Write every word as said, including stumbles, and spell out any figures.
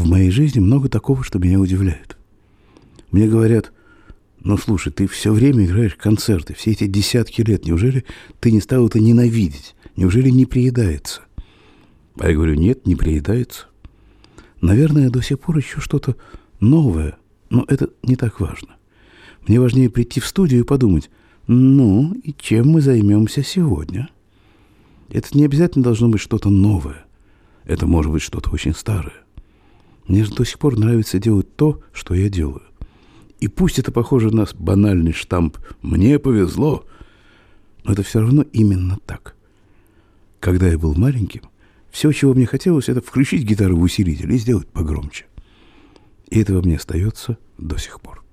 в моей жизни много такого, что меня удивляет. Мне говорят: ну, слушай, ты все время играешь концерты, все эти десятки лет. Неужели ты не стал это ненавидеть? Неужели не приедается? А я говорю: нет, не приедается. Наверное, до сих пор еще что-то новое, но это не так важно. Мне важнее прийти в студию и подумать: ну, и чем мы займемся сегодня? Это не обязательно должно быть что-то новое. Это может быть что-то очень старое. Мне же до сих пор нравится делать то, что я делаю. И пусть это похоже на банальный штамп «мне повезло», но это все равно именно так. Когда я был маленьким, все, чего мне хотелось, это включить гитару в усилитель и сделать погромче. И это во мне остается до сих пор.